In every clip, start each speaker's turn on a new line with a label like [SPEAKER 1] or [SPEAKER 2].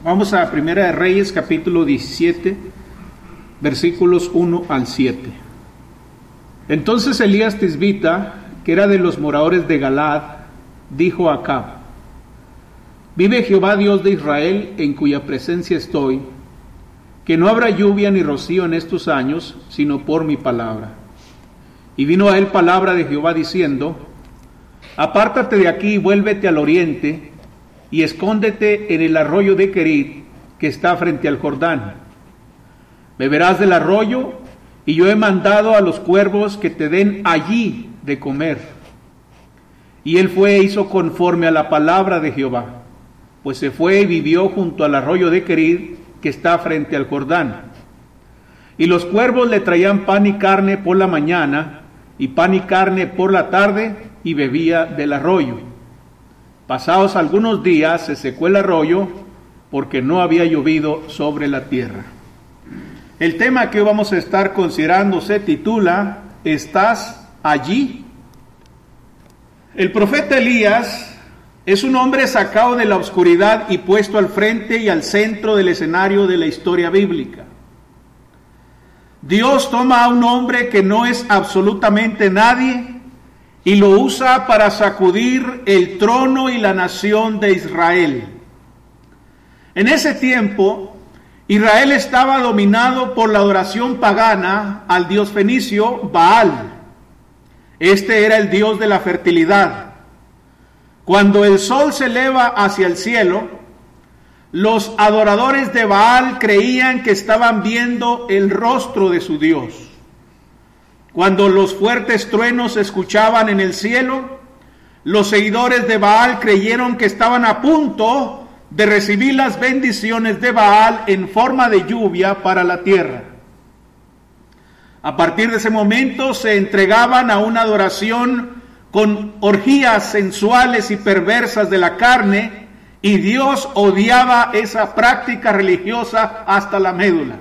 [SPEAKER 1] Vamos a Primera de Reyes, capítulo 17, versículos 1 al 7. Entonces Elías Tisbita, que era de los moradores de Galaad, dijo a Acab: Vive Jehová Dios de Israel, en cuya presencia estoy, que no habrá lluvia ni rocío en estos años, sino por mi palabra. Y vino a él palabra de Jehová diciendo: Apártate de aquí y vuélvete al oriente, y escóndete en el arroyo de Querit, que está frente al Jordán. Beberás del arroyo, y yo he mandado a los cuervos que te den allí de comer. Y él fue e hizo conforme a la palabra de Jehová, pues se fue y vivió junto al arroyo de Querit, que está frente al Jordán. Y los cuervos le traían pan y carne por la mañana, y pan y carne por la tarde, y bebía del arroyo. Pasados algunos días se secó el arroyo, porque no había llovido sobre la tierra. El tema que hoy vamos a estar considerando se titula: ¿Estás allí? El profeta Elías es un hombre sacado de la oscuridad y puesto al frente y al centro del escenario de la historia bíblica. Dios toma a un hombre que no es absolutamente nadie y lo usa para sacudir el trono y la nación de Israel. En ese tiempo, Israel estaba dominado por la adoración pagana al dios fenicio Baal. Este era el dios de la fertilidad. Cuando el sol se eleva hacia el cielo, los adoradores de Baal creían que estaban viendo el rostro de su dios. Cuando los fuertes truenos se escuchaban en el cielo, los seguidores de Baal creyeron que estaban a punto de recibir las bendiciones de Baal en forma de lluvia para la tierra. A partir de ese momento se entregaban a una adoración con orgías sensuales y perversas de la carne, y Dios odiaba esa práctica religiosa hasta la médula.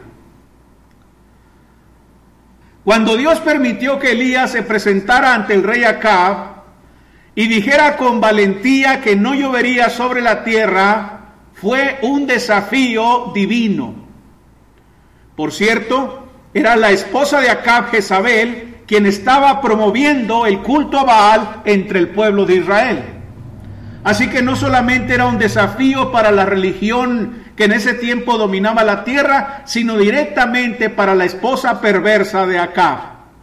[SPEAKER 1] Cuando Dios permitió que Elías se presentara ante el rey Acab y dijera con valentía que no llovería sobre la tierra, fue un desafío divino. Por cierto, era la esposa de Acab, Jezabel, quien estaba promoviendo el culto a Baal entre el pueblo de Israel. Así que no solamente era un desafío para la religión que en ese tiempo dominaba la tierra, sino directamente para la esposa perversa de Acab.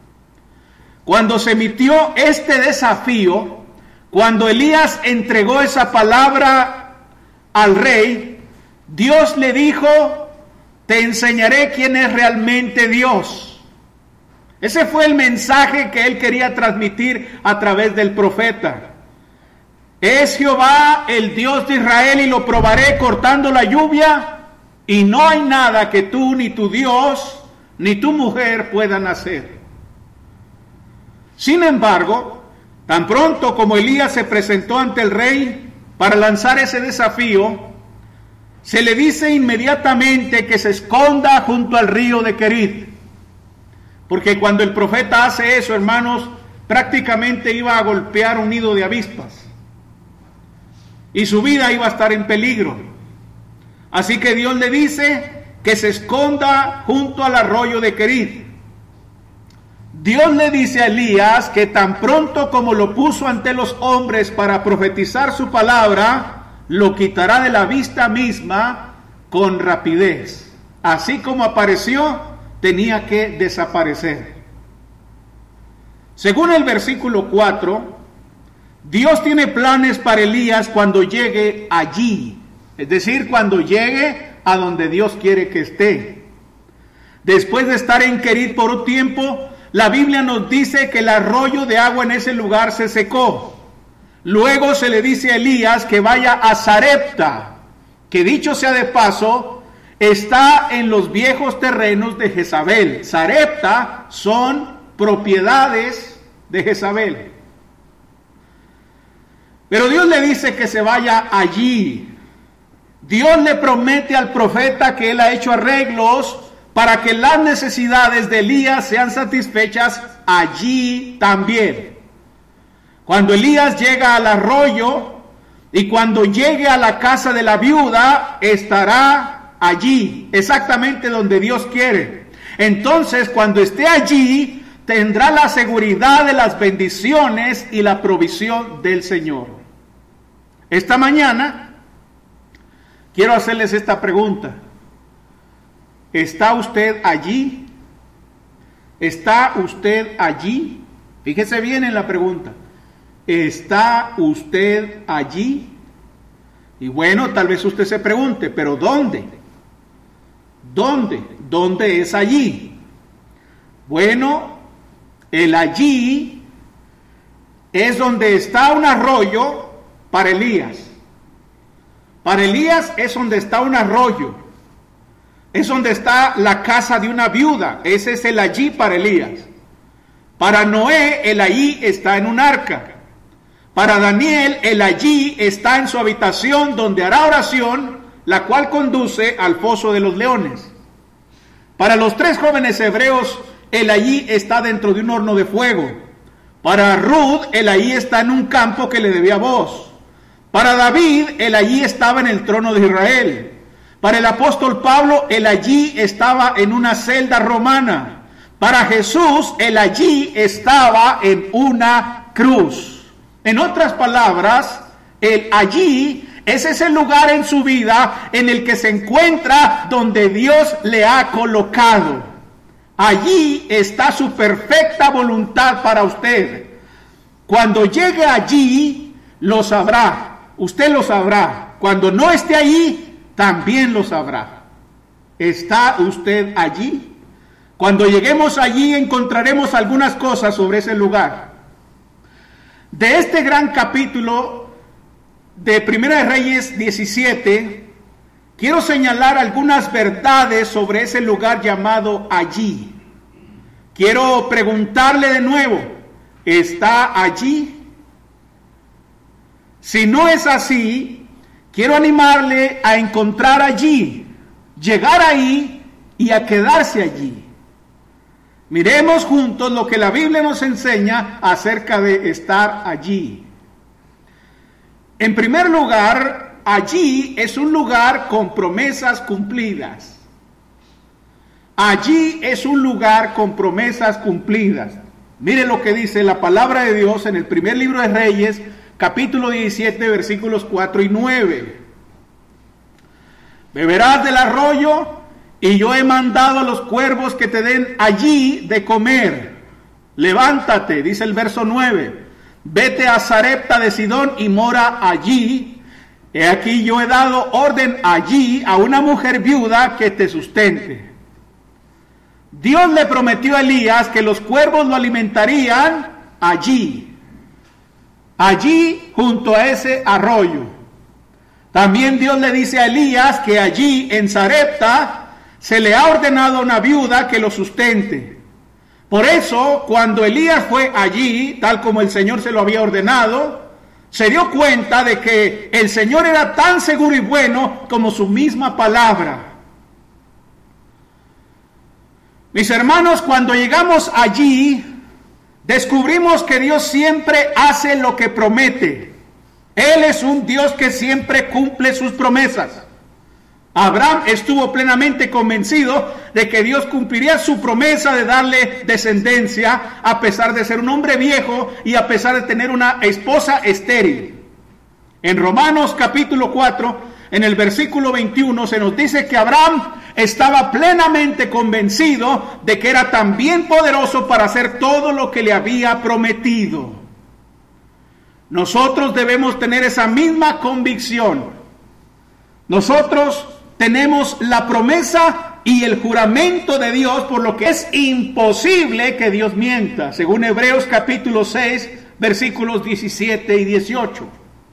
[SPEAKER 1] Cuando se emitió este desafío, cuando Elías entregó esa palabra al rey, Dios le dijo: te enseñaré quién es realmente Dios. Ese fue el mensaje que él quería transmitir a través del profeta. Es Jehová el Dios de Israel, y lo probaré cortando la lluvia, y no hay nada que tú, ni tu Dios, ni tu mujer puedan hacer. Sin embargo, tan pronto como Elías se presentó ante el rey para lanzar ese desafío, se le dice inmediatamente que se esconda junto al río de Querit. Porque cuando el profeta hace eso, hermanos, prácticamente iba a golpear un nido de avispas. Y su vida iba a estar en peligro. Así que Dios le dice que se esconda junto al arroyo de Querit. Dios le dice a Elías que tan pronto como lo puso ante los hombres para profetizar su palabra, lo quitará de la vista misma con rapidez. Así como apareció, tenía que desaparecer. Según el versículo 4, Dios tiene planes para Elías cuando llegue allí, es decir, cuando llegue a donde Dios quiere que esté. Después de estar en Querit por un tiempo, la Biblia nos dice que el arroyo de agua en ese lugar se secó. Luego se le dice a Elías que vaya a Sarepta, que dicho sea de paso, está en los viejos terrenos de Jezabel. Sarepta son propiedades de Jezabel. Pero Dios le dice que se vaya allí. Dios le promete al profeta que él ha hecho arreglos para que las necesidades de Elías sean satisfechas allí también. Cuando Elías llega al arroyo, Y cuando llegue a la casa de la viuda, estará allí, exactamente donde Dios quiere. Entonces, cuando esté allí, tendrá la seguridad de las bendiciones y la provisión del Señor. Esta mañana, quiero hacerles esta pregunta. ¿Está usted allí? ¿Está usted allí? Fíjese bien en la pregunta. ¿Está usted allí? Y bueno, tal vez usted se pregunte, ¿pero dónde? ¿Dónde? ¿Dónde es allí? Bueno, el allí es donde está un arroyo para Elías. Para Elías es donde está un arroyo. Es donde está la casa de una viuda. Ese es el allí para Elías. Para Noé, el allí está en un arca. Para Daniel, el allí está en su habitación donde hará oración, la cual conduce al foso de los leones. Para los 3 jóvenes hebreos, el allí está dentro de un horno de fuego. Para Ruth, el allí está en un campo que le debía voz. Para David, el allí estaba en el trono de Israel. Para el apóstol Pablo, el allí estaba en una celda romana. Para Jesús, el allí estaba en una cruz. En otras palabras, el allí es ese lugar en su vida en el que se encuentra donde Dios le ha colocado. Allí está su perfecta voluntad para usted. Cuando llegue allí, lo sabrá. Usted lo sabrá. Cuando no esté allí, también lo sabrá. ¿Está usted allí? Cuando lleguemos allí, encontraremos algunas cosas sobre ese lugar. De este gran capítulo de Primera de Reyes 17, quiero señalar algunas verdades sobre ese lugar llamado allí. Quiero preguntarle de nuevo, ¿está allí? Si no es así, quiero animarle a encontrar allí, llegar ahí y a quedarse allí. Miremos juntos lo que la Biblia nos enseña acerca de estar allí. En primer lugar, allí es un lugar con promesas cumplidas. Allí es un lugar con promesas cumplidas. Mire lo que dice la palabra de Dios en el primer libro de Reyes, capítulo 17, versículos 4 y 9. Beberás del arroyo, y yo he mandado a los cuervos que te den allí de comer. Levántate, dice el verso 9. Vete a Sarepta de Sidón y mora allí. He aquí yo he dado orden allí a una mujer viuda que te sustente. Dios le prometió a Elías que los cuervos lo alimentarían allí. Allí junto a ese arroyo. También Dios le dice a Elías que allí en Sarepta se le ha ordenado a una viuda que lo sustente. Por eso, cuando Elías fue allí, tal como el Señor se lo había ordenado, se dio cuenta de que el Señor era tan seguro y bueno como su misma palabra. Mis hermanos, cuando llegamos allí, descubrimos que Dios siempre hace lo que promete. Él es un Dios que siempre cumple sus promesas. Abraham estuvo plenamente convencido de que Dios cumpliría su promesa de darle descendencia, a pesar de ser un hombre viejo y a pesar de tener una esposa estéril. En Romanos capítulo 4, en el versículo 21, se nos dice que Abraham estaba plenamente convencido de que era también poderoso para hacer todo lo que le había prometido. Nosotros debemos tener esa misma convicción. Nosotros tenemos la promesa y el juramento de Dios, por lo que es imposible que Dios mienta, según Hebreos capítulo 6, versículos 17 y 18.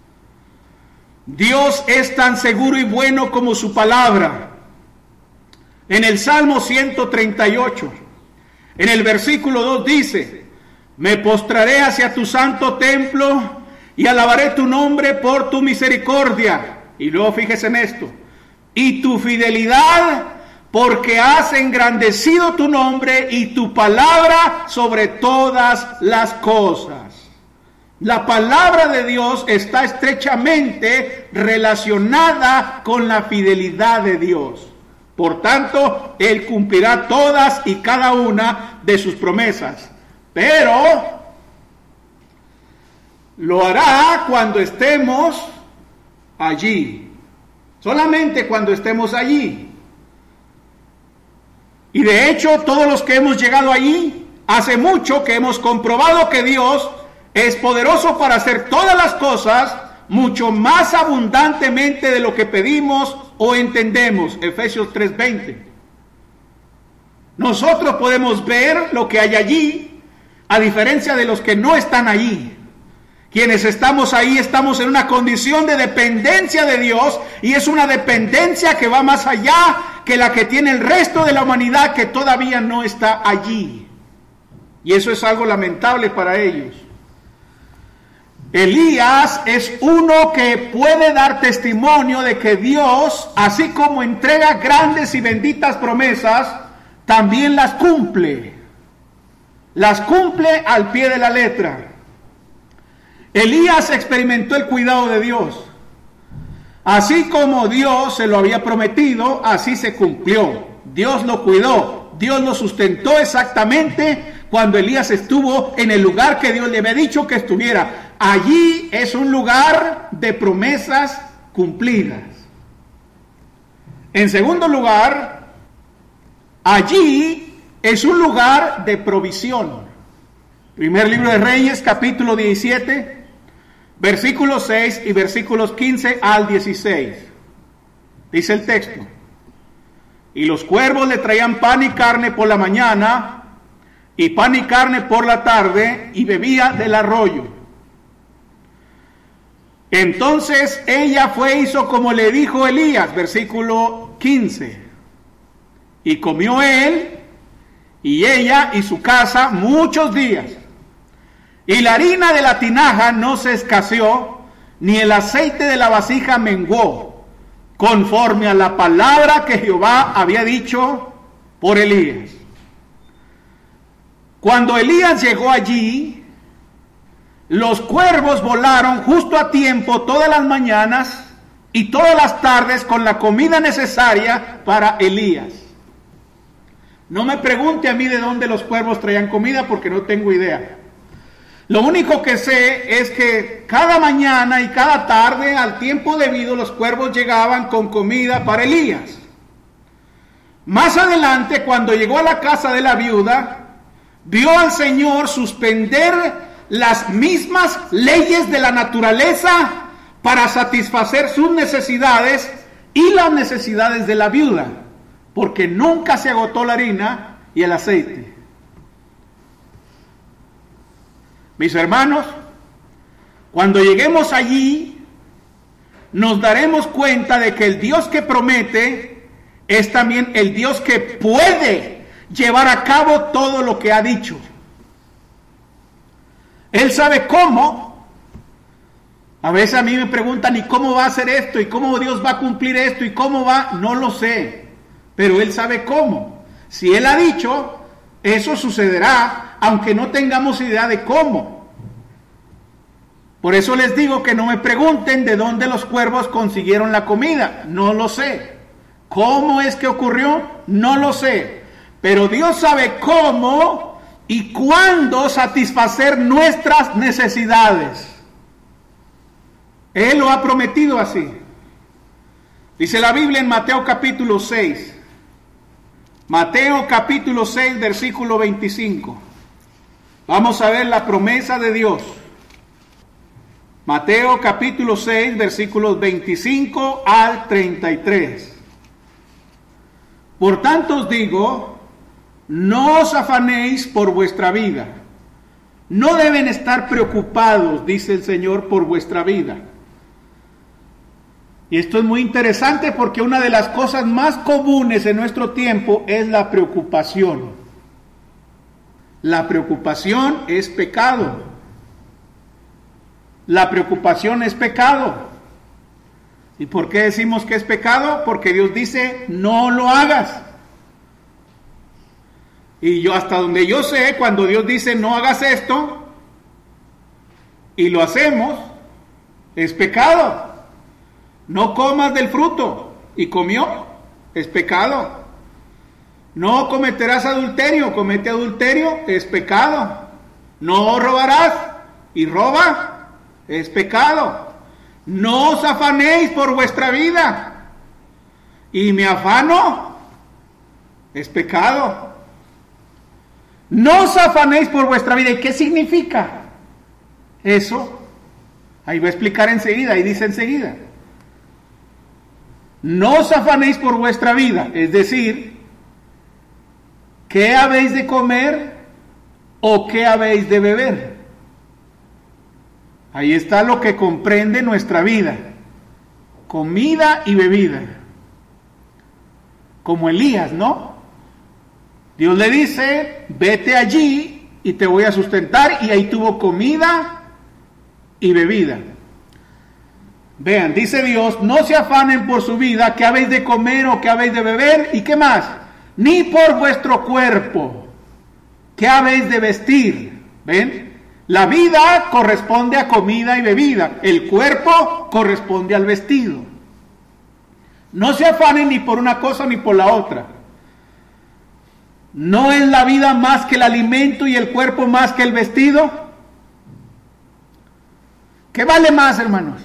[SPEAKER 1] Dios es tan seguro y bueno como su palabra. En el Salmo 138, en el versículo 2 dice: me postraré hacia tu santo templo y alabaré tu nombre por tu misericordia. Y luego fíjese en esto: y tu fidelidad, porque has engrandecido tu nombre y tu palabra sobre todas las cosas. La palabra de Dios está estrechamente relacionada con la fidelidad de Dios. Por tanto, Él cumplirá todas y cada una de sus promesas. Pero lo hará cuando estemos allí. Solamente cuando estemos allí. Y de hecho, todos los que hemos llegado allí, hace mucho que hemos comprobado que Dios es poderoso para hacer todas las cosas mucho más abundantemente de lo que pedimos o entendemos. Efesios 3:20. Nosotros podemos ver lo que hay allí, a diferencia de los que no están allí. Quienes estamos ahí estamos en una condición de dependencia de Dios, y es una dependencia que va más allá que la que tiene el resto de la humanidad que todavía no está allí. Y eso es algo lamentable para ellos. Elías es uno que puede dar testimonio de que Dios, así como entrega grandes y benditas promesas, también las cumple. Las cumple al pie de la letra. Elías experimentó el cuidado de Dios. Así como Dios se lo había prometido, así se cumplió. Dios lo cuidó, Dios lo sustentó exactamente cuando Elías estuvo en el lugar que Dios le había dicho que estuviera. Allí es un lugar de promesas cumplidas. En segundo lugar, allí es un lugar de provisión. Primer libro de Reyes, capítulo 17, versículos 6 y versículos 15 al 16. Dice el texto: y los cuervos le traían pan y carne por la mañana, y pan y carne por la tarde, y bebía del arroyo. Entonces ella fue e hizo como le dijo Elías, versículo 15. Y comió él y ella y su casa muchos días. Y la harina de la tinaja no se escaseó, ni el aceite de la vasija menguó, conforme a la palabra que Jehová había dicho por Elías. Cuando Elías llegó allí, los cuervos volaron justo a tiempo todas las mañanas y todas las tardes con la comida necesaria para Elías. No me pregunte a mí de dónde los cuervos traían comida, porque no tengo idea. Lo único que sé es que cada mañana y cada tarde, al tiempo debido, los cuervos llegaban con comida para Elías. Más adelante, cuando llegó a la casa de la viuda, vio al Señor suspender las mismas leyes de la naturaleza para satisfacer sus necesidades y las necesidades de la viuda, porque nunca se agotó la harina y el aceite. Mis hermanos, cuando lleguemos allí, nos daremos cuenta de que el Dios que promete es también el Dios que puede llevar a cabo todo lo que ha dicho. Él sabe cómo. A veces a mí me preguntan, ¿y cómo va a hacer esto? ¿Y cómo Dios va a cumplir esto? ¿Y cómo va? No lo sé, pero Él sabe cómo. Si Él ha dicho, eso sucederá, aunque no tengamos idea de cómo. Por eso les digo que no me pregunten de dónde los cuervos consiguieron la comida. No lo sé. ¿Cómo es que ocurrió? No lo sé. Pero Dios sabe cómo y cuándo satisfacer nuestras necesidades. Él lo ha prometido así. Dice la Biblia en Mateo capítulo 6. Mateo capítulo 6, versículo 25. Vamos a ver la promesa de Dios. Mateo capítulo 6, versículos 25 al 33. Por tanto os digo, no os afanéis por vuestra vida. No deben estar preocupados, dice el Señor, por vuestra vida. Y esto es muy interesante porque una de las cosas más comunes en nuestro tiempo es la preocupación. La preocupación es pecado. La preocupación es pecado. ¿Y por qué decimos que es pecado? Porque Dios dice, no lo hagas. Y yo, hasta donde yo sé, cuando Dios dice, no hagas esto, y lo hacemos, es pecado. No comas del fruto, y comió, es pecado. No cometerás adulterio, comete adulterio, es pecado. No robarás, y roba, es pecado. No os afanéis por vuestra vida, y me afano, es pecado. No os afanéis por vuestra vida. ¿Y qué significa eso? Ahí va a explicar enseguida, ahí dice enseguida. No os afanéis por vuestra vida, es decir, ¿qué habéis de comer o qué habéis de beber? Ahí está lo que comprende nuestra vida, comida y bebida. Como Elías, ¿no? Dios le dice, vete allí y te voy a sustentar, y ahí tuvo comida y bebida. Vean, dice Dios, no se afanen por su vida, qué habéis de comer o qué habéis de beber, y qué más, ni por vuestro cuerpo, qué habéis de vestir. ¿Ven? La vida corresponde a comida y bebida, el cuerpo corresponde al vestido. No se afanen ni por una cosa ni por la otra. ¿No es la vida más que el alimento y el cuerpo más que el vestido? ¿Qué vale más, hermanos?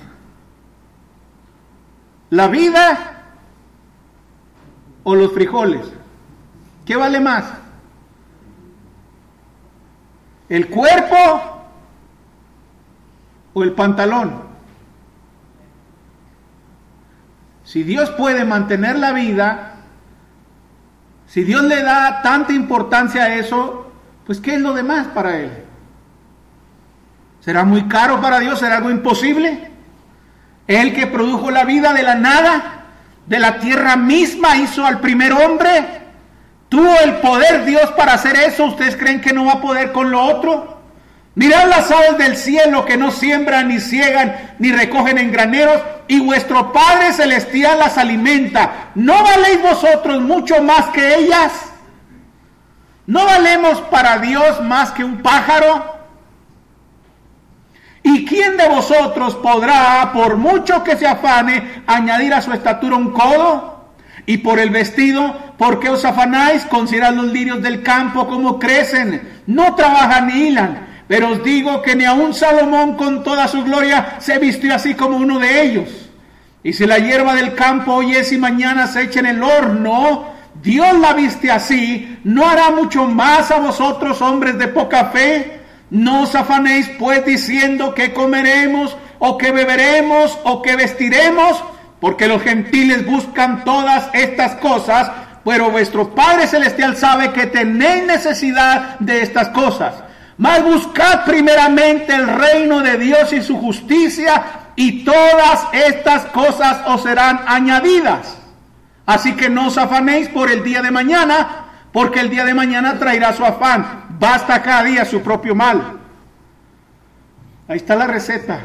[SPEAKER 1] ¿La vida o los frijoles? ¿Qué vale más? ¿El cuerpo o el pantalón? Si Dios puede mantener la vida, si Dios le da tanta importancia a eso, pues ¿qué es lo demás para Él? ¿Será muy caro para Dios? ¿Será algo imposible? Él que produjo la vida de la nada, de la tierra misma, hizo al primer hombre. Tuvo el poder Dios para hacer eso. ¿Ustedes creen que no va a poder con lo otro? Mirad las aves del cielo, que no siembran, ni ciegan, ni recogen en graneros, y vuestro Padre Celestial las alimenta. ¿No valéis vosotros mucho más que ellas? ¿No valemos para Dios más que un pájaro? ¿Y quién de vosotros podrá, por mucho que se afane, añadir a su estatura un codo? Y por el vestido, ¿por qué os afanáis? Considerad los lirios del campo, cómo crecen, no trabajan ni hilan. Pero os digo que ni aun Salomón con toda su gloria se vistió así como uno de ellos. Y si la hierba del campo hoy es y mañana se echa en el horno, Dios la viste así, ¿no hará mucho más a vosotros, hombres de poca fe? No os afanéis pues diciendo qué comeremos, o qué beberemos, o qué vestiremos, porque los gentiles buscan todas estas cosas, pero vuestro Padre Celestial sabe que tenéis necesidad de estas cosas. Mas buscad primeramente el reino de Dios y su justicia, y todas estas cosas os serán añadidas. Así que no os afanéis por el día de mañana, porque el día de mañana traerá su afán. Basta cada día su propio mal. Ahí está la receta.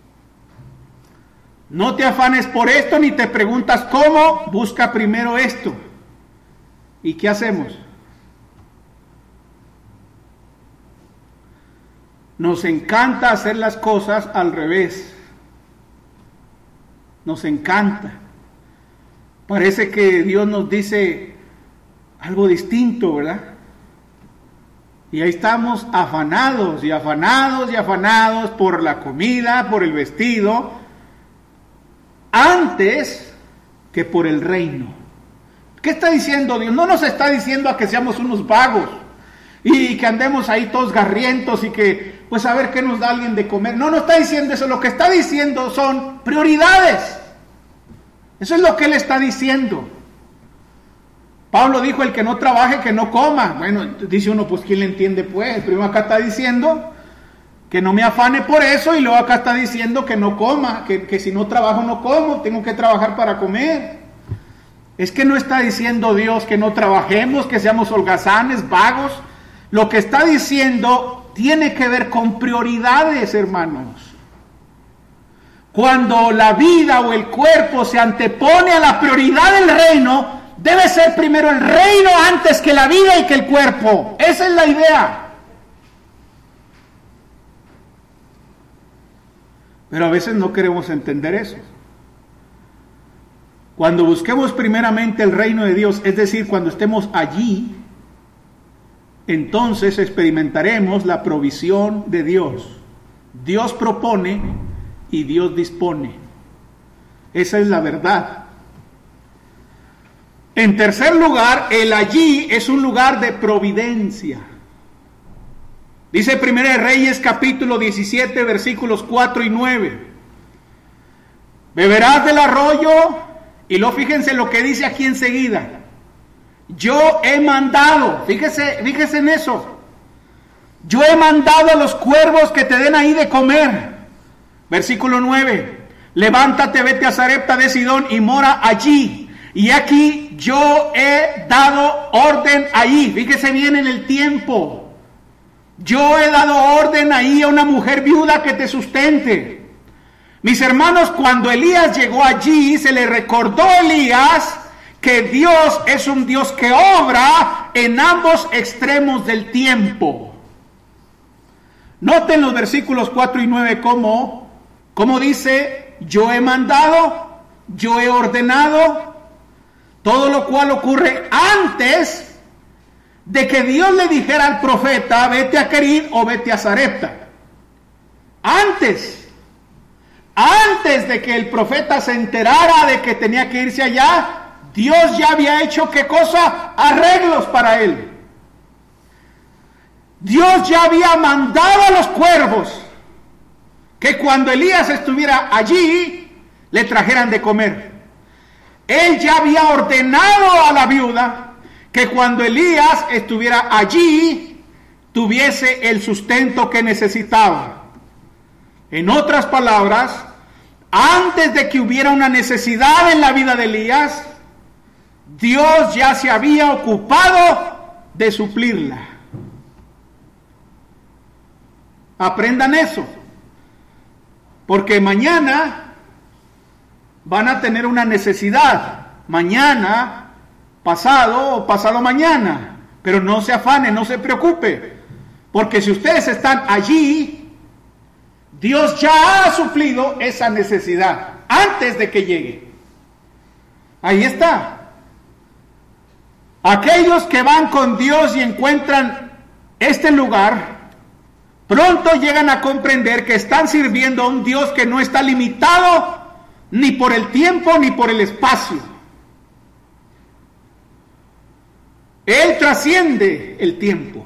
[SPEAKER 1] No te afanes por esto, ni te preguntas cómo. Busca primero esto. ¿Y qué hacemos? Nos encanta hacer las cosas al revés. Nos encanta. Parece que Dios nos dice algo distinto, ¿verdad? Y ahí estamos afanados y afanados y afanados por la comida, por el vestido, antes que por el reino. ¿Qué está diciendo Dios? No nos está diciendo a que seamos unos vagos y que andemos ahí todos garrientos y que pues a ver qué nos da alguien de comer. No, no está diciendo eso. Lo que está diciendo son prioridades. Eso es lo que él está diciendo. Pablo dijo, el que no trabaje, que no coma. Bueno, dice uno, pues ¿quién le entiende pues? Primero acá está diciendo que no me afane por eso, y luego acá está diciendo que no coma, que si no trabajo no como, tengo que trabajar para comer. Es que no está diciendo Dios que no trabajemos, que seamos holgazanes, vagos. Lo que está diciendo tiene que ver con prioridades, hermanos. Cuando la vida o el cuerpo se antepone a la prioridad del reino, debe ser primero el reino antes que la vida y que el cuerpo. Esa es la idea. Pero a veces no queremos entender eso. Cuando busquemos primeramente el reino de Dios, es decir, cuando estemos allí, entonces experimentaremos la provisión de Dios. Dios propone y Dios dispone. Esa es la verdad. En tercer lugar, el allí es un lugar de providencia. Dice 1 Reyes capítulo 17 versículos 4 y 9. Beberás del arroyo, y luego fíjense lo que dice aquí enseguida. Yo he mandado, fíjese en eso. Yo he mandado a los cuervos que te den ahí de comer. Versículo 9. Levántate, vete a Sarepta de Sidón y mora allí. Y aquí yo he dado orden ahí. Fíjese bien en el tiempo. Yo he dado orden ahí a una mujer viuda que te sustente. Mis hermanos, cuando Elías llegó allí, se le recordó a Elías que Dios es un Dios que obra en ambos extremos del tiempo. Noten los versículos 4 y 9 como dice, yo he mandado, yo he ordenado, todo lo cual ocurre antes de que Dios le dijera al profeta, vete a Kerit o vete a Sarepta. Antes de que el profeta se enterara de que tenía que irse allá, Dios ya había hecho, ¿qué cosa? Arreglos para él. Dios ya había mandado a los cuervos que cuando Elías estuviera allí, le trajeran de comer. Él ya había ordenado a la viuda que cuando Elías estuviera allí, tuviese el sustento que necesitaba. En otras palabras, antes de que hubiera una necesidad en la vida de Elías, Dios ya se había ocupado de suplirla. Aprendan eso, porque mañana van a tener una necesidad, mañana, pasado o pasado mañana, pero no se afane, no se preocupe, porque si ustedes están allí, Dios ya ha suplido esa necesidad antes de que llegue. Ahí está. Aquellos que van con Dios y encuentran este lugar, pronto llegan a comprender que están sirviendo a un Dios que no está limitado ni por el tiempo ni por el espacio. Él trasciende el tiempo.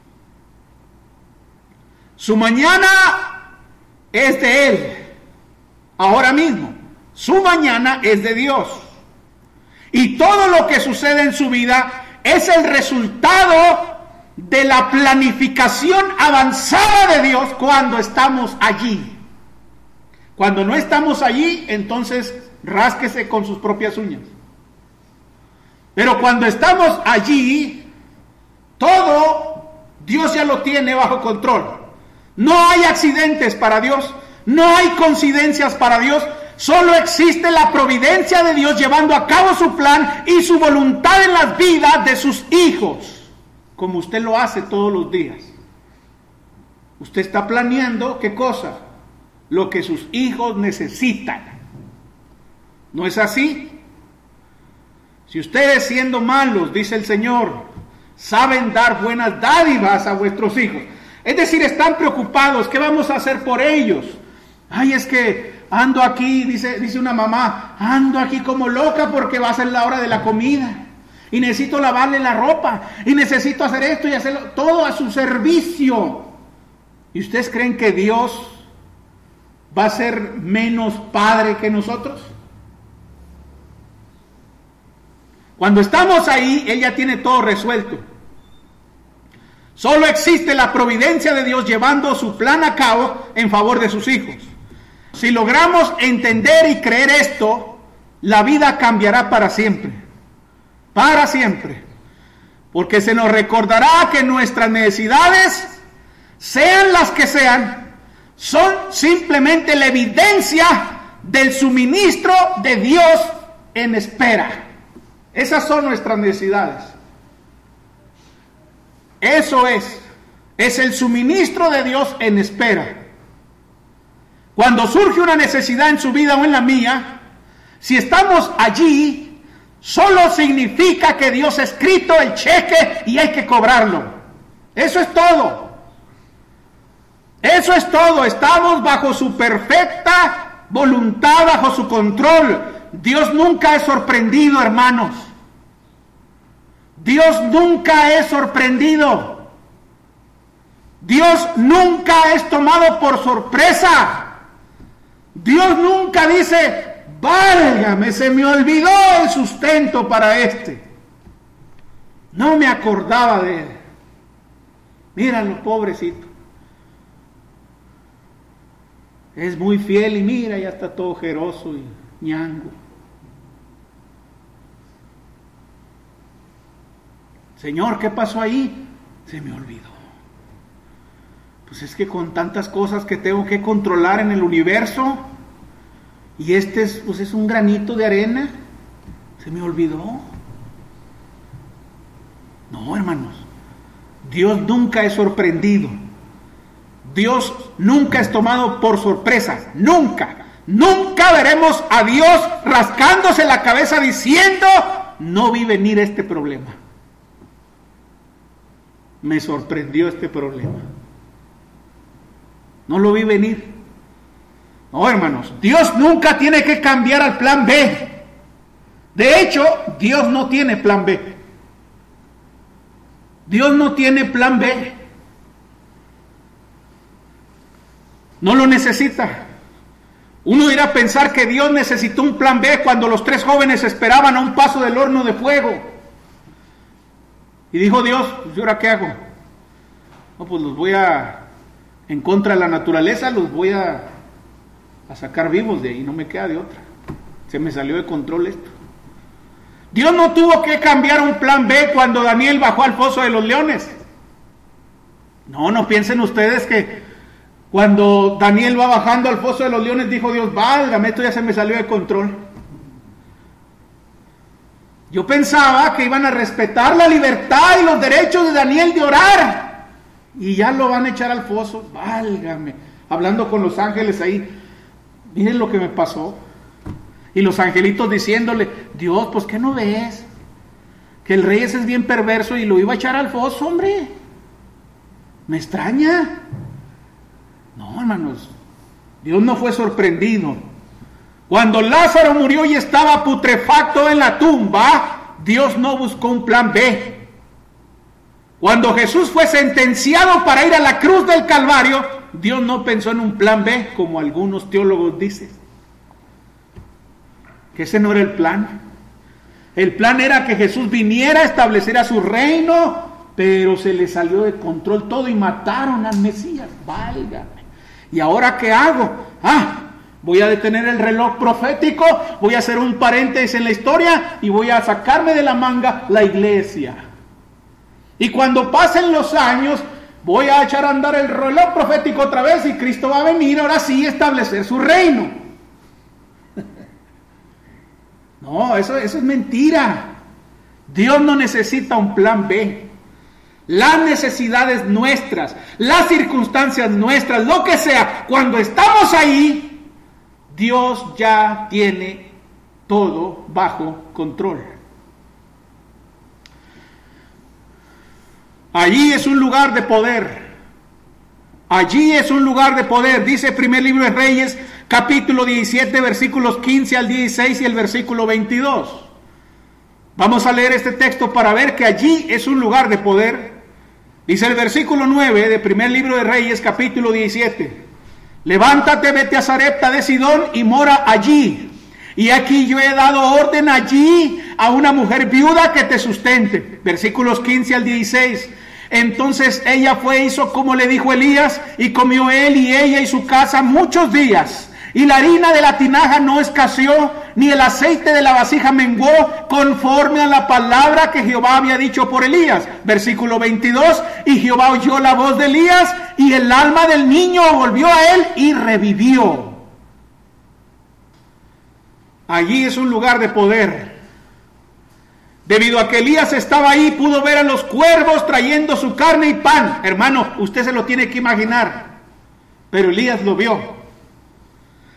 [SPEAKER 1] Su mañana es de Él, ahora mismo. Su mañana es de Dios. Y todo lo que sucede en su vida es el resultado de la planificación avanzada de Dios cuando estamos allí. Cuando no estamos allí, entonces rásquese con sus propias uñas. Pero cuando estamos allí, todo Dios ya lo tiene bajo control. No hay accidentes para Dios, no hay coincidencias para Dios, solo existe la providencia de Dios llevando a cabo su plan y su voluntad en las vidas de sus hijos, como usted lo hace todos los días. Usted está planeando, ¿qué cosa? Lo que sus hijos necesitan. ¿No es así? Si ustedes, siendo malos, dice el Señor, saben dar buenas dádivas a vuestros hijos, es decir, están preocupados, ¿qué vamos a hacer por ellos? Ay, es que ando aquí, dice una mamá, ando aquí como loca porque va a ser la hora de la comida y necesito lavarle la ropa y necesito hacer esto y hacerlo, todo a su servicio. ¿Y ustedes creen que Dios va a ser menos padre que nosotros? Cuando estamos ahí, Él ya tiene todo resuelto. Solo existe la providencia de Dios llevando su plan a cabo en favor de sus hijos. Si logramos entender y creer esto, la vida cambiará para siempre. Para siempre. Porque se nos recordará que nuestras necesidades, sean las que sean, son simplemente la evidencia del suministro de Dios en espera. Esas son nuestras necesidades. Eso es el suministro de Dios en espera. Cuando surge una necesidad en su vida o en la mía, si estamos allí, solo significa que Dios ha escrito el cheque y hay que cobrarlo. Eso es todo. Eso es todo. Estamos bajo su perfecta voluntad, bajo su control. Dios nunca es sorprendido, hermanos. Dios nunca es sorprendido. Dios nunca es tomado por sorpresa. Dios nunca dice, válgame, se me olvidó el sustento para este. No me acordaba de él. Míralo, pobrecito. Es muy fiel y mira, ya está todo ojeroso y ñango. Señor, ¿qué pasó ahí? Se me olvidó. Pues es que con tantas cosas que tengo que controlar en el universo, y este es un granito de arena, se me olvidó. No, hermanos, Dios nunca es sorprendido. Dios nunca es tomado por sorpresa. Nunca veremos a Dios rascándose la cabeza diciendo, no vi venir este problema. Me sorprendió este problema. No lo vi venir. No, hermanos, Dios nunca tiene que cambiar al plan B. De hecho, Dios no tiene plan B. Dios no tiene plan B. No lo necesita. Uno irá a pensar que Dios necesitó un plan B cuando los 3 jóvenes esperaban a un paso del horno de fuego. Y dijo Dios, pues, ¿y ahora qué hago? No, pues los voy en contra de la naturaleza, los voy a sacar vivos de ahí, no me queda de otra. Se me salió de control esto. Dios no tuvo que cambiar un plan B cuando Daniel bajó al foso de los leones. No piensen ustedes que cuando Daniel va bajando al foso de los leones dijo Dios, válgame, esto ya se me salió de control. Yo pensaba que iban a respetar la libertad y los derechos de Daniel de orar, y ya lo van a echar al foso, válgame. Hablando con los ángeles ahí, miren lo que me pasó. Y los angelitos diciéndole, Dios, pues ¿qué no ves? Que el rey ese es bien perverso y lo iba a echar al foso, hombre. Me extraña. No, hermanos, Dios no fue sorprendido. Cuando Lázaro murió y estaba putrefacto en la tumba, Dios no buscó un plan B. Cuando Jesús fue sentenciado para ir a la cruz del Calvario, Dios no pensó en un plan B, como algunos teólogos dicen. Que ese no era el plan. El plan era que Jesús viniera a establecer a su reino, pero se le salió de control todo y mataron al Mesías. Válgame. ¿Y ahora qué hago? Voy a detener el reloj profético, voy a hacer un paréntesis en la historia y voy a sacarme de la manga la iglesia. Y cuando pasen los años, voy a echar a andar el reloj profético otra vez y Cristo va a venir ahora sí a establecer su reino. No, eso es mentira. Dios no necesita un plan B. Las necesidades nuestras, las circunstancias nuestras, lo que sea, cuando estamos ahí, Dios ya tiene todo bajo control. Allí es un lugar de poder. Allí es un lugar de poder. Dice el primer libro de Reyes, capítulo 17, versículos 15 al 16 y el versículo 22. Vamos a leer este texto para ver que allí es un lugar de poder. Dice el versículo 9 del primer libro de Reyes, capítulo 17. Levántate, vete a Sarepta de Sidón y mora allí. Y aquí yo he dado orden allí a una mujer viuda que te sustente. Versículos 15 al 16. Entonces ella fue e hizo como le dijo Elías, y comió él y ella y su casa muchos días. Y la harina de la tinaja no escaseó, ni el aceite de la vasija menguó, conforme a la palabra que Jehová había dicho por Elías. Versículo 22, y Jehová oyó la voz de Elías, y el alma del niño volvió a él y revivió. Allí es un lugar de poder. Debido a que Elías estaba ahí, pudo ver a los cuervos trayendo su carne y pan. Hermano, usted se lo tiene que imaginar, pero Elías lo vio.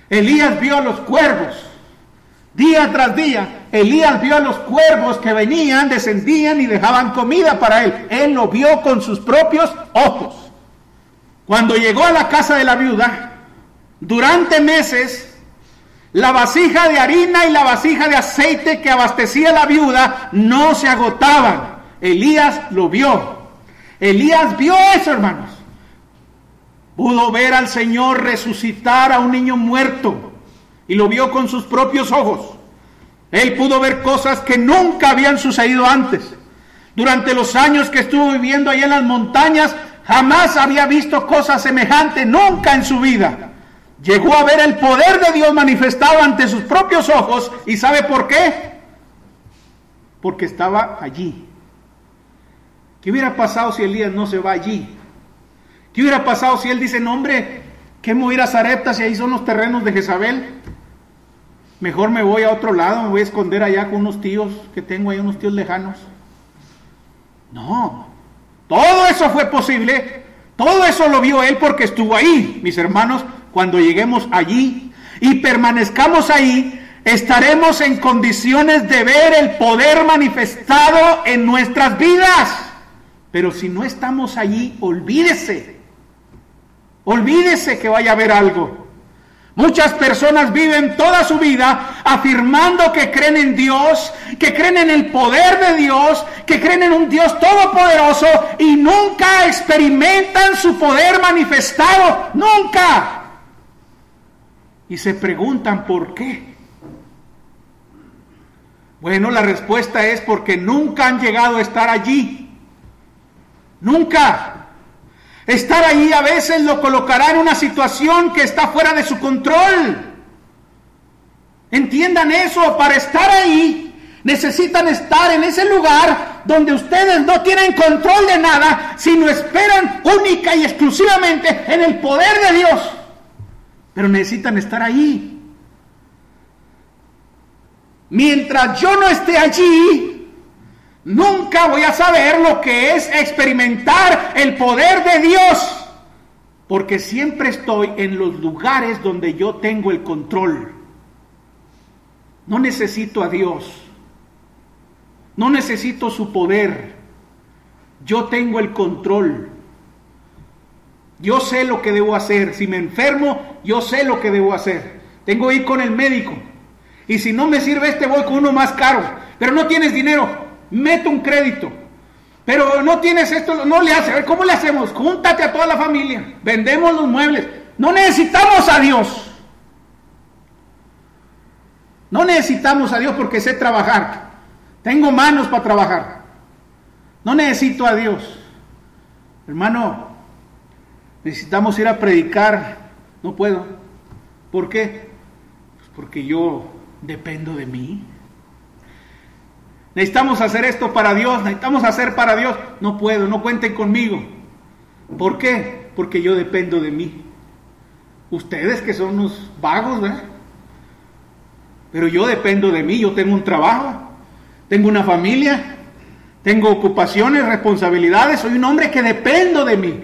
[SPEAKER 1] Elías vio a los cuervos. Día tras día, Elías vio a los cuervos que venían, descendían y dejaban comida para él. Él lo vio con sus propios ojos. Cuando llegó a la casa de la viuda, durante meses, la vasija de harina y la vasija de aceite que abastecía la viuda no se agotaban. Elías lo vio. Elías vio eso, hermanos. Pudo ver al Señor resucitar a un niño muerto. Y lo vio con sus propios ojos. Él pudo ver cosas que nunca habían sucedido antes. Durante los años que estuvo viviendo ahí en las montañas, jamás había visto cosas semejantes, nunca en su vida. Llegó a ver el poder de Dios manifestado ante sus propios ojos. ¿Y sabe por qué? Porque estaba allí. ¿Qué hubiera pasado si Elías no se va allí? ¿Qué hubiera pasado si él dice, no hombre, ¿qué me voy a ir a Sarepta si ahí son los terrenos de Jezabel? Mejor me voy a otro lado, me voy a esconder allá con unos tíos que tengo ahí, unos tíos lejanos. No, todo eso fue posible, todo eso lo vio él porque estuvo ahí. Mis hermanos, cuando lleguemos allí y permanezcamos ahí, estaremos en condiciones de ver el poder manifestado en nuestras vidas. Pero si no estamos allí, olvídese que vaya a haber algo. Muchas personas viven toda su vida afirmando que creen en Dios, que creen en el poder de Dios, que creen en un Dios todopoderoso y nunca experimentan su poder manifestado, nunca. Y se preguntan ¿por qué? Bueno, la respuesta es porque nunca han llegado a estar allí. Nunca. Estar ahí a veces lo colocará en una situación que está fuera de su control. Entiendan eso, para estar ahí necesitan estar en ese lugar donde ustedes no tienen control de nada, sino esperan única y exclusivamente en el poder de Dios. Pero necesitan estar ahí. Mientras yo no esté allí, nunca voy a saber lo que es experimentar el poder de Dios, porque siempre estoy en los lugares donde yo tengo el control. No necesito a Dios, no necesito su poder, yo tengo el control. Yo sé lo que debo hacer. Si me enfermo, yo sé lo que debo hacer. Tengo que ir con el médico, y si no me sirve voy con uno más caro. Pero no tienes dinero, meto un crédito. Pero no tienes esto, no le hace. A ver, ¿cómo le hacemos? Júntate a toda la familia, vendemos los muebles. No necesitamos a Dios. No necesitamos a Dios porque sé trabajar. Tengo manos para trabajar. No necesito a Dios. Hermano, necesitamos ir a predicar. No puedo. ¿Por qué? Pues porque yo dependo de mí. Necesitamos hacer esto para Dios, necesitamos hacer para Dios. No puedo, no cuenten conmigo. ¿Por qué? Porque yo dependo de mí. Ustedes que son unos vagos, ¿verdad? Pero yo dependo de mí, yo tengo un trabajo, tengo una familia, tengo ocupaciones, responsabilidades, soy un hombre que dependo de mí.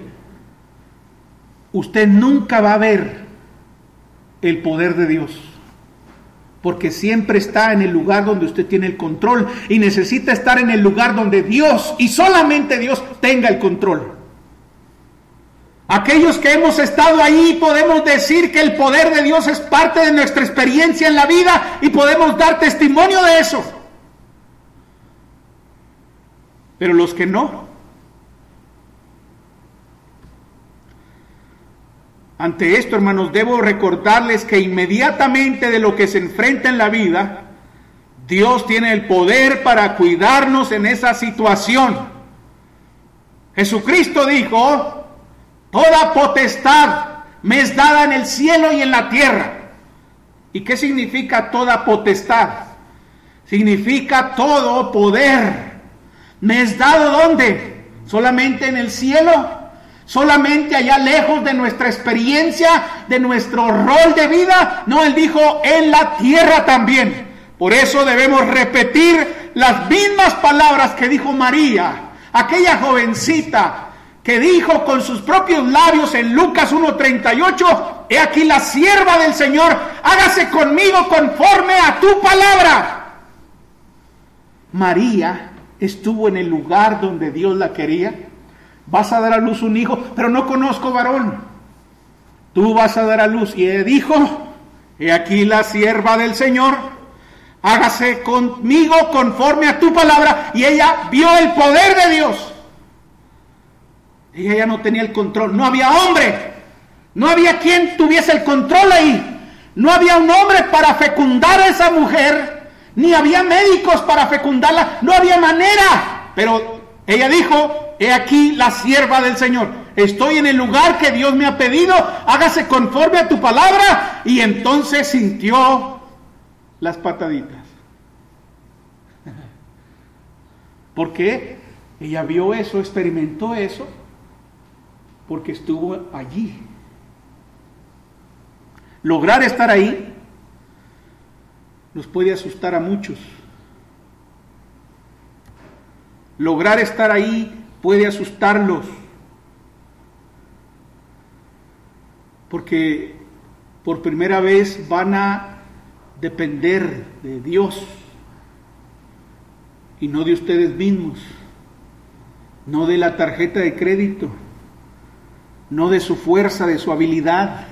[SPEAKER 1] Usted nunca va a ver el poder de Dios, porque siempre está en el lugar donde usted tiene el control y necesita estar en el lugar donde Dios y solamente Dios tenga el control. Aquellos que hemos estado ahí podemos decir que el poder de Dios es parte de nuestra experiencia en la vida y podemos dar testimonio de eso. Pero los que no, ante esto, hermanos, debo recordarles que inmediatamente de lo que se enfrenta en la vida, Dios tiene el poder para cuidarnos en esa situación. Jesucristo dijo: toda potestad me es dada en el cielo y en la tierra. ¿Y qué significa toda potestad? Significa todo poder. ¿Me es dado dónde? ¿Solamente en el cielo? ¿Solamente allá lejos de nuestra experiencia, de nuestro rol de vida? No, Él dijo en la tierra también. Por eso debemos repetir las mismas palabras que dijo María, aquella jovencita que dijo con sus propios labios en Lucas 1:38: he aquí la sierva del Señor, hágase conmigo conforme a tu palabra. María estuvo en el lugar donde Dios la quería. Vas a dar a luz un hijo, pero no conozco varón. Tú vas a dar a luz. Y ella dijo, he aquí la sierva del Señor, hágase conmigo conforme a tu palabra. Y ella vio el poder de Dios. Ella ya no tenía el control, no había hombre, no había quien tuviese el control ahí, no había un hombre para fecundar a esa mujer, ni había médicos para fecundarla, no había manera. Pero ella dijo, he aquí la sierva del Señor, estoy en el lugar que Dios me ha pedido, hágase conforme a tu palabra. Y entonces sintió las pataditas. ¿Por qué? Ella vio eso, experimentó eso, porque estuvo allí. Lograr estar ahí nos puede asustar a muchos. Lograr estar ahí puede asustarlos, porque por primera vez van a depender de Dios y no de ustedes mismos, no de la tarjeta de crédito, no de su fuerza, de su habilidad.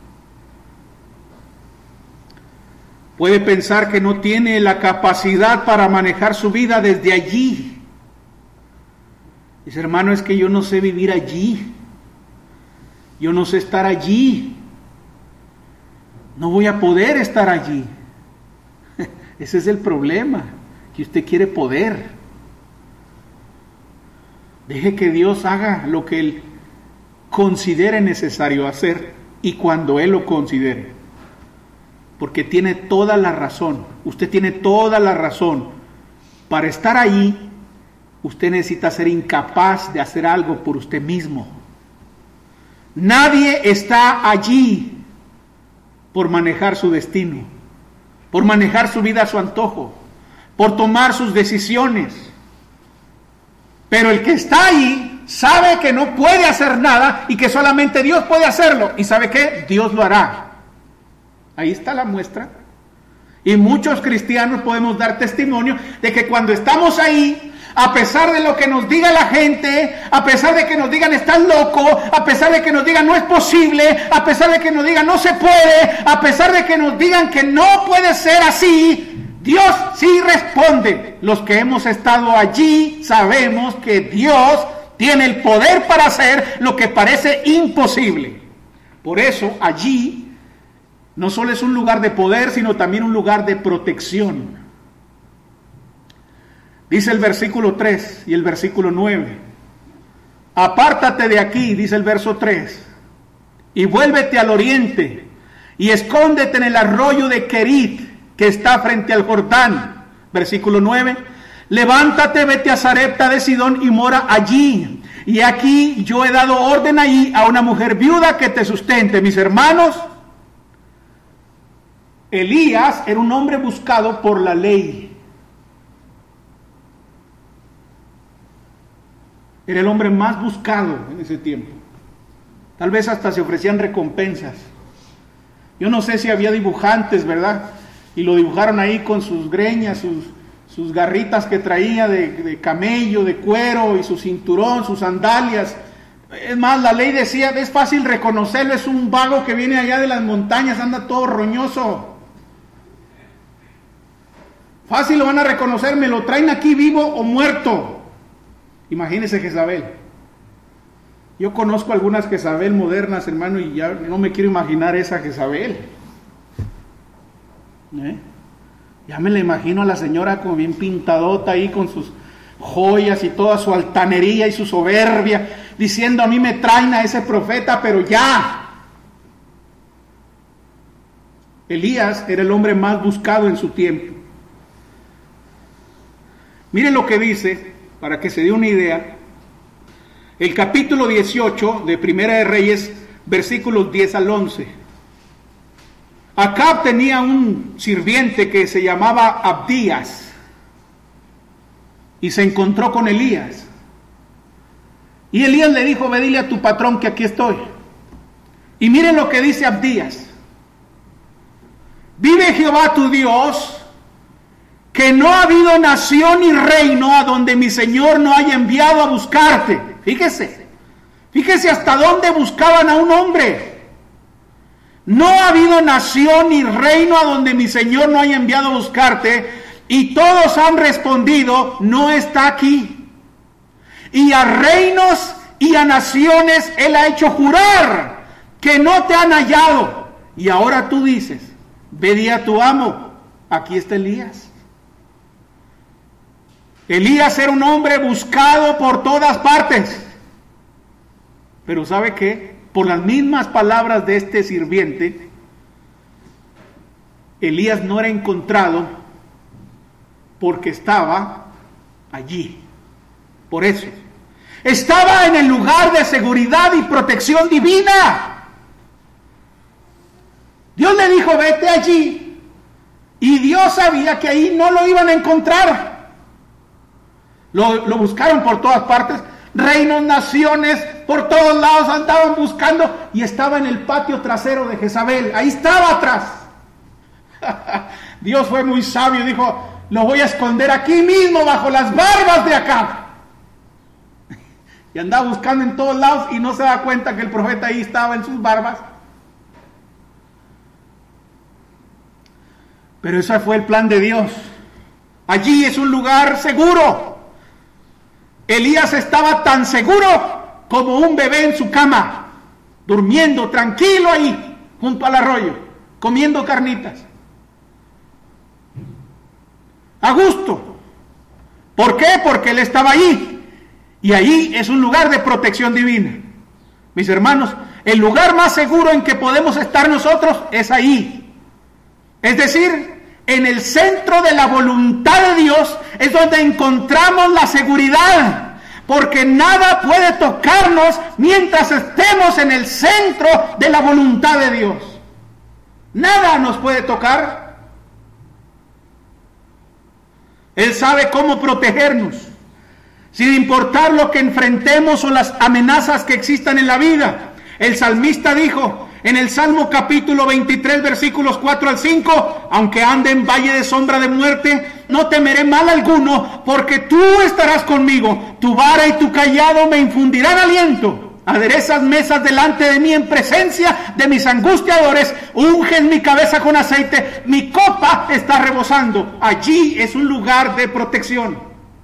[SPEAKER 1] Puede pensar que no tiene la capacidad para manejar su vida desde allí. Dice, hermano, es que yo no sé vivir allí. Yo no sé estar allí. No voy a poder estar allí. Ese es el problema, que usted quiere poder. Deje que Dios haga lo que Él considere necesario hacer y cuando Él lo considere. Porque tiene toda la razón. Usted tiene toda la razón. Para estar ahí, usted necesita ser incapaz de hacer algo por usted mismo. Nadie está allí por manejar su destino, por manejar su vida a su antojo, por tomar sus decisiones. Pero el que está ahí sabe que no puede hacer nada y que solamente Dios puede hacerlo. ¿Y sabe qué? Dios lo hará. Ahí está la muestra. Y muchos cristianos podemos dar testimonio de que cuando estamos ahí, a pesar de lo que nos diga la gente, a pesar de que nos digan estás loco, a pesar de que nos digan no es posible, a pesar de que nos digan no se puede, a pesar de que nos digan que no puede ser así, Dios sí responde. Los que hemos estado allí sabemos que Dios tiene el poder para hacer lo que parece imposible. Por eso allí no solo es un lugar de poder, sino también un lugar de protección. Dice el versículo 3 y el versículo 9. Apártate de aquí, dice el verso 3, y vuélvete al oriente, y escóndete en el arroyo de Querit, que está frente al Jordán. Versículo 9. Levántate, vete a Sarepta de Sidón y mora allí. Y aquí yo he dado orden ahí a una mujer viuda que te sustente. Mis hermanos, Elías era un hombre buscado por la ley. Era el hombre más buscado en ese tiempo. Tal vez hasta se ofrecían recompensas. Yo no sé si había dibujantes, ¿verdad? Y lo dibujaron ahí con sus greñas, sus garritas que traía de camello, de cuero, y su cinturón, sus sandalias. Es más, la ley decía, es fácil reconocerlo, es un vago que viene allá de las montañas, anda todo roñoso. Fácil lo van a reconocer, me lo traen aquí vivo o muerto. Imagínese Jezabel. Yo conozco algunas Jezabel modernas, hermano, y ya no me quiero imaginar esa Jezabel. Ya me la imagino a la señora como bien pintadota ahí con sus joyas y toda su altanería y su soberbia, diciendo a mí me traen a ese profeta, pero ya. Elías era el hombre más buscado en su tiempo. Miren lo que dice, para que se dé una idea, el capítulo 18 de Primera de Reyes, versículos 10 al 11. Acab tenía un sirviente que se llamaba Abdías y se encontró con Elías. Y Elías le dijo, ve dile a tu patrón que aquí estoy. Y miren lo que dice Abdías. Vive Jehová tu Dios, que no ha habido nación ni reino a donde mi Señor no haya enviado a buscarte. Fíjese hasta dónde buscaban a un hombre. No ha habido nación ni reino a donde mi Señor no haya enviado a buscarte, y todos han respondido, no está aquí. Y a reinos y a naciones Él ha hecho jurar que no te han hallado. Y ahora tú dices, ve di a tu amo, aquí está Elías. Elías era un hombre buscado por todas partes. Pero ¿sabe qué? Por las mismas palabras de este sirviente, Elías no era encontrado porque estaba allí. Por eso, estaba en el lugar de seguridad y protección divina. Dios le dijo, vete allí. Y Dios sabía que ahí no lo iban a encontrar. Lo buscaron por todas partes. Reinos, naciones, por todos lados andaban buscando. Y estaba en el patio trasero de Jezabel. Ahí estaba atrás. Dios fue muy sabio y dijo, lo voy a esconder aquí mismo bajo las barbas de acá. Y andaba buscando en todos lados y no se da cuenta que el profeta ahí estaba en sus barbas. Pero ese fue el plan de Dios. Allí es un lugar seguro. Elías estaba tan seguro como un bebé en su cama, durmiendo tranquilo ahí, junto al arroyo, comiendo carnitas. A gusto. ¿Por qué? Porque él estaba allí. Y ahí es un lugar de protección divina. Mis hermanos, el lugar más seguro en que podemos estar nosotros es ahí. Es decir, en el centro de la voluntad de Dios es donde encontramos la seguridad, porque nada puede tocarnos mientras estemos en el centro de la voluntad de Dios. Nada nos puede tocar. Él sabe cómo protegernos, sin importar lo que enfrentemos o las amenazas que existan en la vida. El salmista dijo en el Salmo capítulo 23, versículos 4 al 5, aunque ande en valle de sombra de muerte, no temeré mal alguno, porque tú estarás conmigo. Tu vara y tu cayado me infundirán aliento. Aderezas mesas delante de mí en presencia de mis angustiadores. Unges mi cabeza con aceite. Mi copa está rebosando. Allí es un lugar de protección.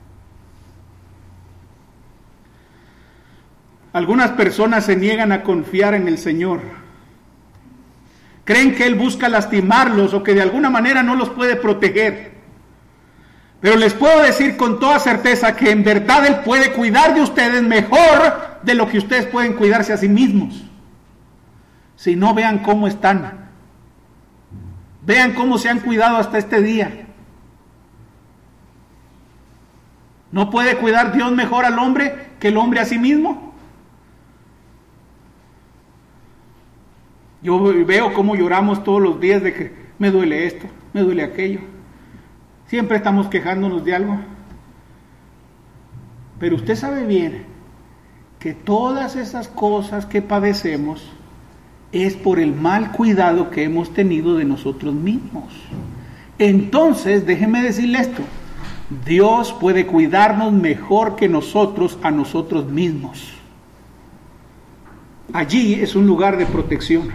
[SPEAKER 1] Algunas personas se niegan a confiar en el Señor. Creen que Él busca lastimarlos o que de alguna manera no los puede proteger. Pero les puedo decir con toda certeza que en verdad Él puede cuidar de ustedes mejor de lo que ustedes pueden cuidarse a sí mismos. Si no, vean cómo están. Vean cómo se han cuidado hasta este día. ¿No puede cuidar Dios mejor al hombre que el hombre a sí mismo? Yo veo cómo lloramos todos los días de que me duele esto, me duele aquello. Siempre estamos quejándonos de algo. Pero usted sabe bien que todas esas cosas que padecemos es por el mal cuidado que hemos tenido de nosotros mismos. Entonces, déjeme decirle esto. Dios puede cuidarnos mejor que nosotros a nosotros mismos. Allí es un lugar de protección.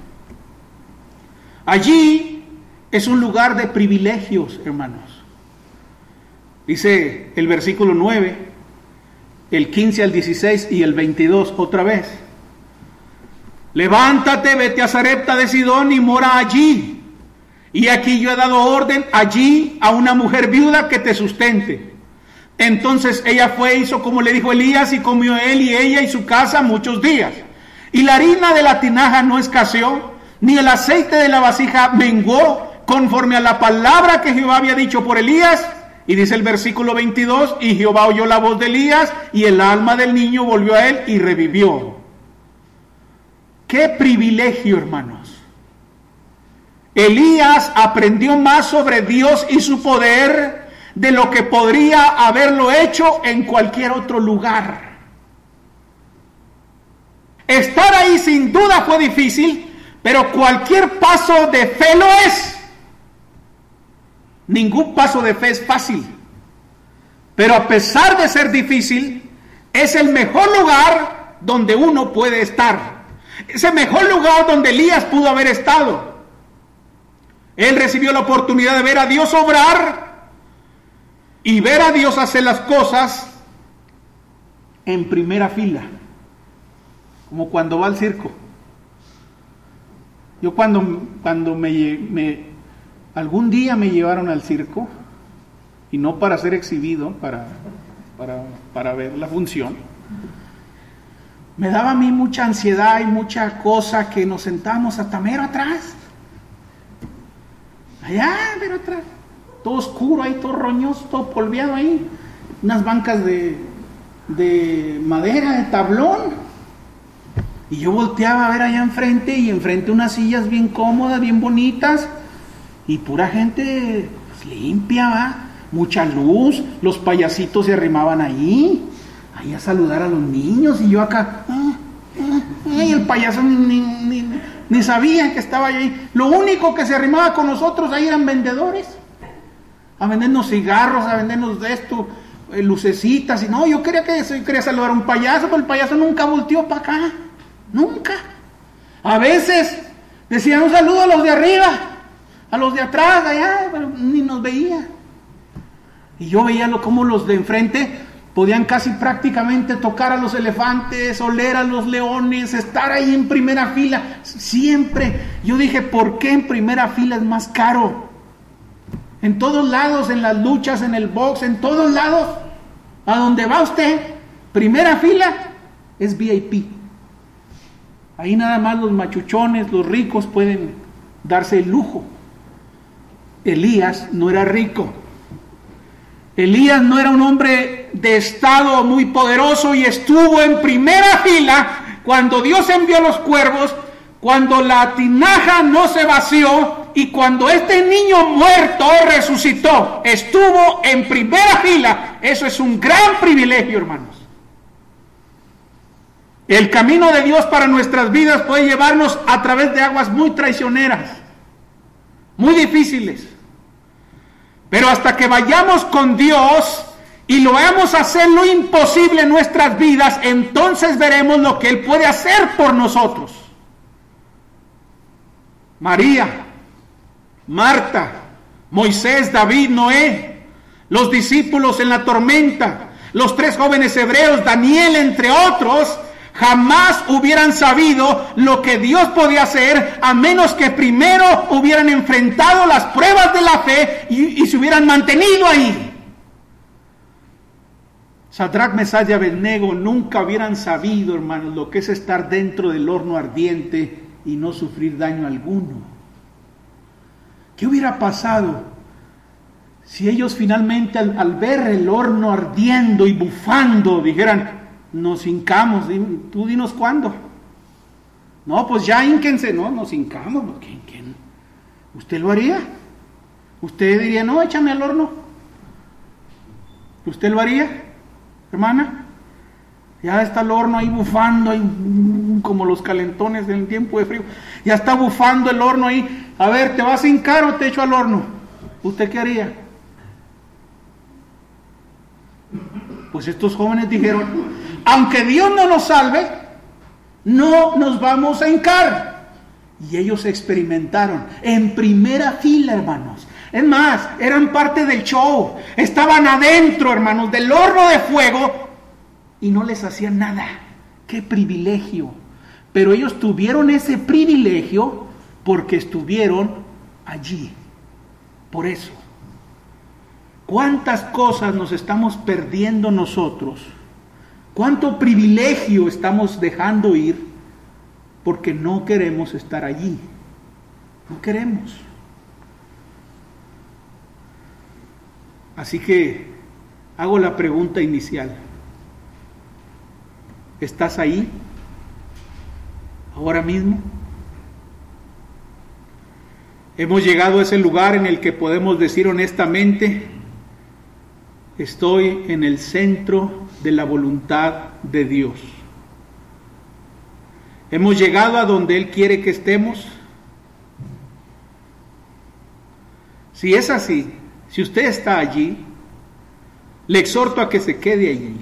[SPEAKER 1] Allí es un lugar de privilegios, hermanos. Dice el versículo 9, el 15 al 16 y el 22 otra vez. Levántate, vete a Sarepta de Sidón y mora allí. Y aquí yo he dado orden allí a una mujer viuda que te sustente. Entonces ella fue e hizo como le dijo Elías, y comió él y ella y su casa muchos días. Y la harina de la tinaja no escaseó, ni el aceite de la vasija menguó, conforme a la palabra que Jehová había dicho por Elías. Y dice el versículo 22, y Jehová oyó la voz de Elías, y el alma del niño volvió a él y revivió. ¡Qué privilegio, hermanos! Elías aprendió más sobre Dios y su poder de lo que podría haberlo hecho en cualquier otro lugar. Estar ahí sin duda fue difícil, pero cualquier paso de fe lo es. Ningún paso de fe es fácil, pero a pesar de ser difícil, es el mejor lugar donde uno puede estar. Es el mejor lugar donde Elías pudo haber estado. Él recibió la oportunidad de ver a Dios obrar y ver a Dios hacer las cosas en primera fila, como cuando va al circo. Yo cuando algún día me llevaron al circo, y no para ser exhibido, para ver la función, me daba a mí mucha ansiedad y mucha cosa que nos sentábamos hasta mero atrás. Allá, mero atrás. Todo oscuro ahí, todo roñoso, todo polveado ahí. Unas bancas de madera, de tablón. Y yo volteaba a ver allá enfrente, y enfrente unas sillas bien cómodas, bien bonitas, y pura gente pues, limpia, ¿va? Mucha luz, los payasitos se arrimaban ahí a saludar a los niños, y yo acá, y el payaso ni sabía que estaba ahí. Lo único que se arrimaba con nosotros ahí eran vendedores, a vendernos cigarros, a vendernos de esto, lucecitas, y no, yo quería saludar a un payaso, pero el payaso nunca volteó para acá, nunca. A veces decían un saludo a los de arriba, a los de atrás, allá, pero ni nos veía. Y yo veía cómo los de enfrente podían casi prácticamente tocar a los elefantes, oler a los leones, estar ahí en primera fila. Siempre yo dije, ¿por qué en primera fila es más caro? En todos lados, en las luchas, en el box, en todos lados, a donde va usted, primera fila es VIP. Ahí nada más los machuchones, los ricos pueden darse el lujo. Elías no era rico. Elías no era un hombre de estado muy poderoso, y estuvo en primera fila cuando Dios envió los cuervos, cuando la tinaja no se vació y cuando este niño muerto resucitó. Estuvo en primera fila. Eso es un gran privilegio, hermanos. El camino de Dios para nuestras vidas puede llevarnos a través de aguas muy traicioneras, muy difíciles. Pero hasta que vayamos con Dios y lo hagamos hacer lo imposible en nuestras vidas, entonces veremos lo que Él puede hacer por nosotros. María, Marta, Moisés, David, Noé, los discípulos en la tormenta, los 3 jóvenes hebreos, Daniel, entre otros, jamás hubieran sabido lo que Dios podía hacer a menos que primero hubieran enfrentado las pruebas de la fe y se hubieran mantenido ahí. Sadrac, Mesach y Abednego nunca hubieran sabido, hermanos, lo que es estar dentro del horno ardiente y no sufrir daño alguno. ¿Qué hubiera pasado si ellos finalmente al ver el horno ardiendo y bufando dijeran: nos hincamos? Tú dinos cuándo. No, pues ya hínquense. No, nos hincamos. ¿Quién? ¿Usted lo haría? ¿Usted diría, no, échame al horno? ¿Usted lo haría, hermana? Ya está el horno ahí bufando, ahí, como los calentones del tiempo de frío. Ya está bufando el horno ahí. A ver, ¿te vas a hincar o te echo al horno? ¿Usted qué haría? Pues estos jóvenes dijeron: aunque Dios no nos salve, no nos vamos a hincar. Y ellos experimentaron en primera fila, hermanos. Es más, eran parte del show. Estaban adentro, hermanos, del horno de fuego y no les hacían nada. ¡Qué privilegio! Pero ellos tuvieron ese privilegio porque estuvieron allí. Por eso, ¿cuántas cosas nos estamos perdiendo nosotros? ¿Cuánto privilegio estamos dejando ir porque no queremos estar allí? No queremos. Así que hago la pregunta inicial. ¿Estás ahí ahora mismo? Hemos llegado a ese lugar en el que podemos decir honestamente: estoy en el centro de la voluntad de Dios. ¿Hemos llegado a donde Él quiere que estemos? Si es así, si usted está allí, le exhorto a que se quede allí.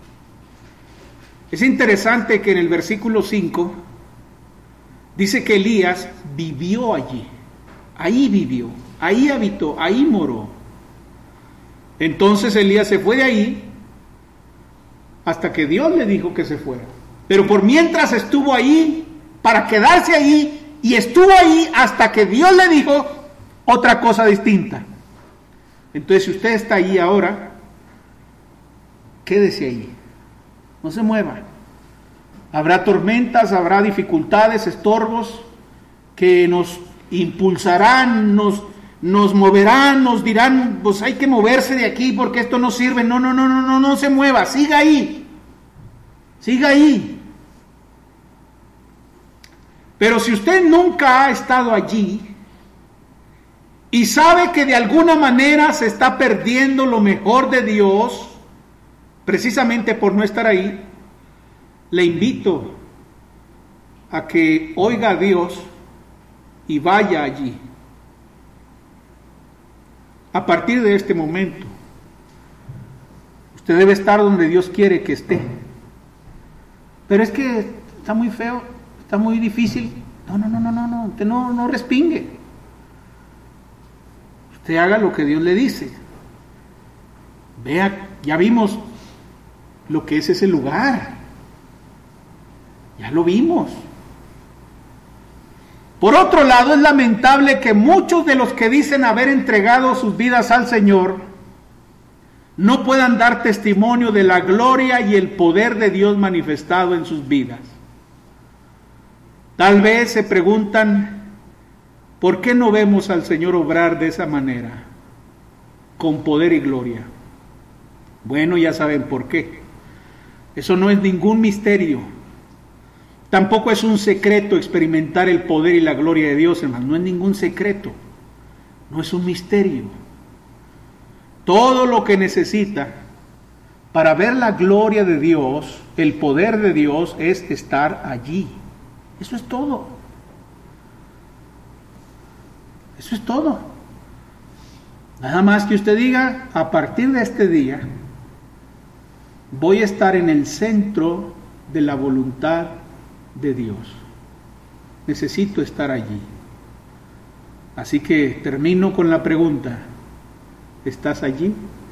[SPEAKER 1] Es interesante que en el versículo 5 dice que Elías vivió allí. Ahí vivió, ahí habitó, ahí moró. Entonces Elías se fue de ahí hasta que Dios le dijo que se fuera. Pero por mientras estuvo ahí, para quedarse ahí, y estuvo ahí hasta que Dios le dijo otra cosa distinta. Entonces, si usted está ahí ahora, quédese ahí. No se mueva. Habrá tormentas, habrá dificultades, estorbos que nos impulsarán, nos moverán, nos dirán, pues hay que moverse de aquí porque esto no sirve. No se mueva, siga ahí. Siga ahí. Pero si usted nunca ha estado allí y sabe que de alguna manera se está perdiendo lo mejor de Dios, precisamente por no estar ahí, le invito a que oiga a Dios y vaya allí. A partir de este momento, usted debe estar donde Dios quiere que esté. Pero es que está muy feo, está muy difícil. Usted no respingue. Usted haga lo que Dios le dice. Vea, ya vimos lo que es ese lugar. Ya lo vimos. Por otro lado, es lamentable que muchos de los que dicen haber entregado sus vidas al Señor no puedan dar testimonio de la gloria y el poder de Dios manifestado en sus vidas. Tal vez se preguntan, ¿por qué no vemos al Señor obrar de esa manera, con poder y gloria? Bueno, ya saben por qué. Eso no es ningún misterio. Tampoco es un secreto experimentar el poder y la gloria de Dios, hermano. No es ningún secreto. No es un misterio. Todo lo que necesita para ver la gloria de Dios, el poder de Dios, es estar allí. Eso es todo. Eso es todo. Nada más que usted diga, a partir de este día, voy a estar en el centro de la voluntad de Dios. Necesito estar allí. Así que termino con la pregunta: ¿estás allí?